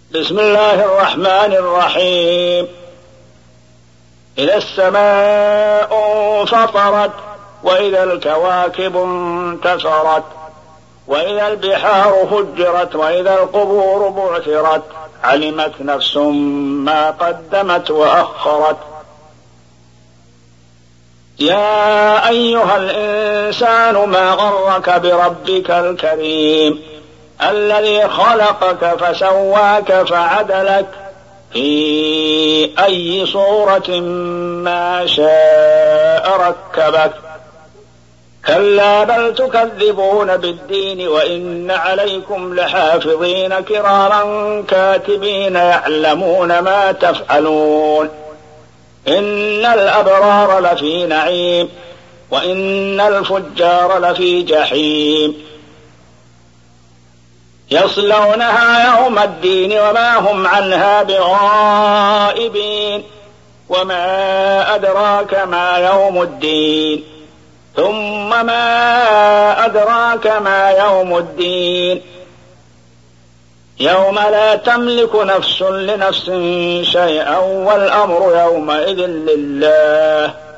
بسم الله الرحمن الرحيم. إذا السماء انفطرت وإذا الكواكب انتثرت وإذا البحار فجرت وإذا القبور بعثرت علمت نفس ما قدمت وأخرت. يا أيها الإنسان ما غرك بربك الكريم الذي خلقك فسواك فعدلك في أي صورة ما شاء ركبك. كلا بل تكذبون بالدين وإن عليكم لحافظين كراما كاتبين يعلمون ما تفعلون. إن الأبرار لفي نعيم وإن الفجار لفي جحيم يصلونها يوم الدين وما هم عنها بغائبين. وما أدراك ما يوم الدين ثم ما أدراك ما يوم الدين يوم لا تملك نفس لنفس شيئا والأمر يومئذ لله.